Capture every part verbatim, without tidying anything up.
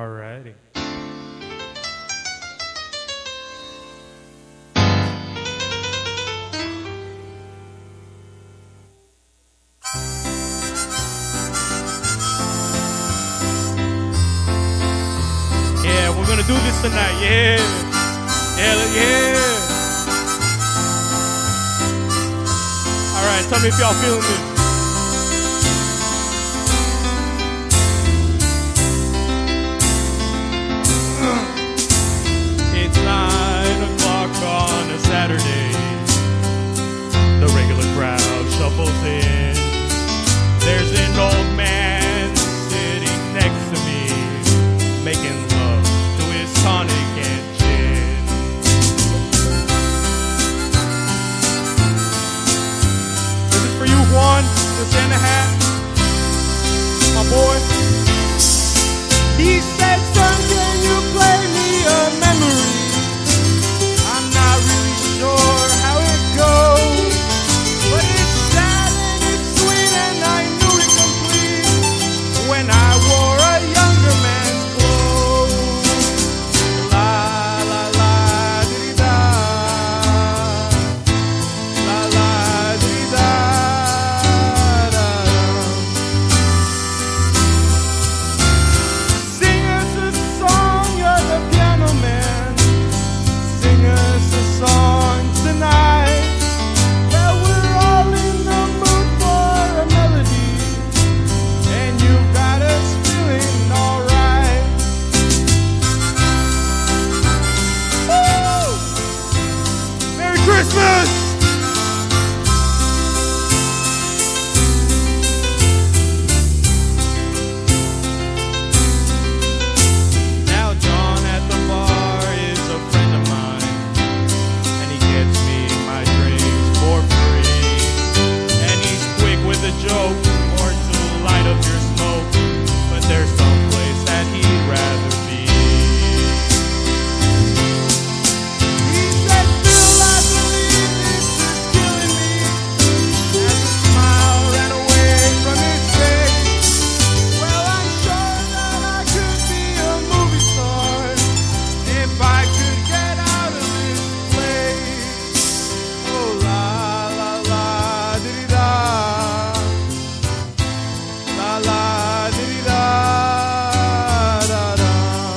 Alrighty. Yeah, we're gonna do this tonight. Yeah, yeah, yeah. All right, tell me if y'all feeling this. It's nine o'clock on a Saturday. The regular crowd shuffles in. There's an old man sitting next to me, making love to his tonic and gin. This is for you, Juan, the Santa hat, my boy. He said, son, can you play me a memory? I'm not really sure how it goes, but it's sad and it's sweet and I knew it complete when I wore a younger man's clothes. La la la dee da, la la dee da da. Sing us a song, you're the piano man. Sing us a song tonight. Well, we're all in the mood for a melody, and you've got us feeling alright. Woo! Merry Christmas! Now John at the bar is a friend of mine, and he gets me my drinks for free. And he's quick with a joke or to light up your smoke, but there's some place that he'd rather be. He said, Phil, I believe this is killing me. As a smile ran away from his face. Well, I'm sure that I could be a movie star if I could get out of this place. Oh, la la la dee da, la la dee da da da.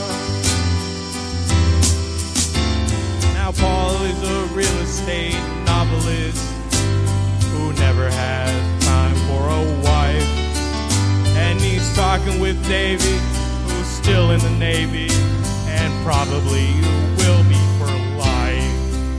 Now Paul is a real estate novelist who never had time for a wife, and he's talking with Davy, who's still in the Navy and probably will be for life.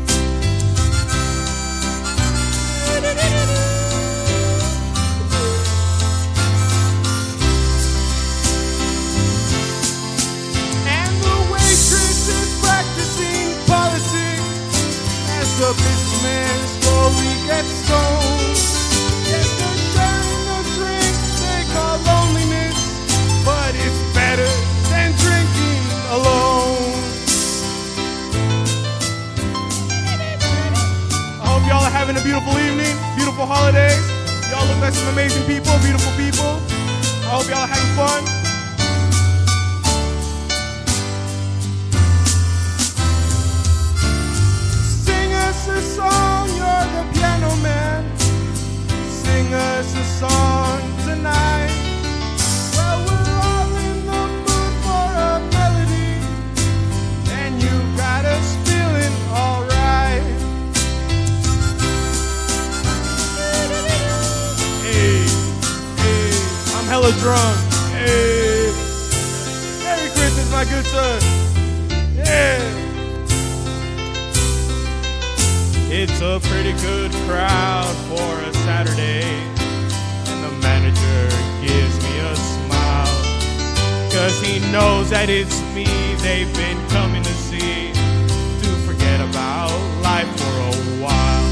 And the waitress is practicing politics as the businessman slowly gets stoned. Yes, they're sharing a drink they call loneliness, but it's better than drinking alone. I hope y'all are having a beautiful evening, beautiful holidays. Y'all look like some amazing people, beautiful people. I hope y'all are having fun. Sing us a song, you're the piano man. Sing us a song tonight. Well, we're all in the mood for a melody, and you've got us feeling alright. Hey, hey, I'm hella drunk. Hey, Merry Christmas, my good son. Yeah. It's a pretty good crowd for a Saturday, and the manager gives me a smile, 'cause he knows that it's me they've been coming to see, to forget about life for a while.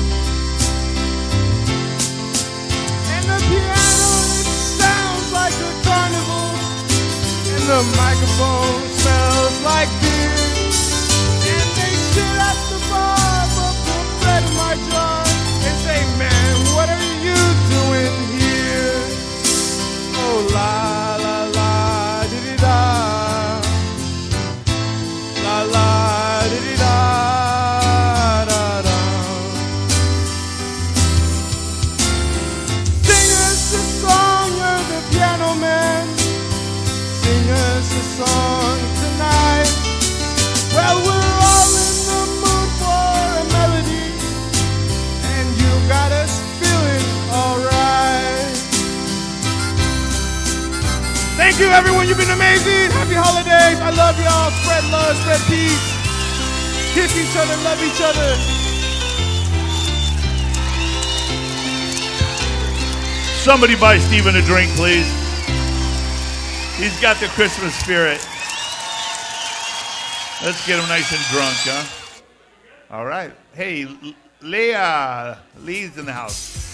And the piano, it sounds like a carnival, and the microphone smells like beer. And they sit at the bar, but the bread in my jar, and say, man, what are you doing here? Oh, la la la dee dee da. the song tonight. Well, we're all in the mood for a melody, and you got us feeling alright. Thank you, everyone. You've been amazing. Happy holidays. I love y'all. Spread love, spread peace. Kiss each other, love each other. Somebody buy Steven a drink, please. He's got the Christmas spirit. Let's get him nice and drunk, huh? All right. Hey, Leah. Lee's in the house.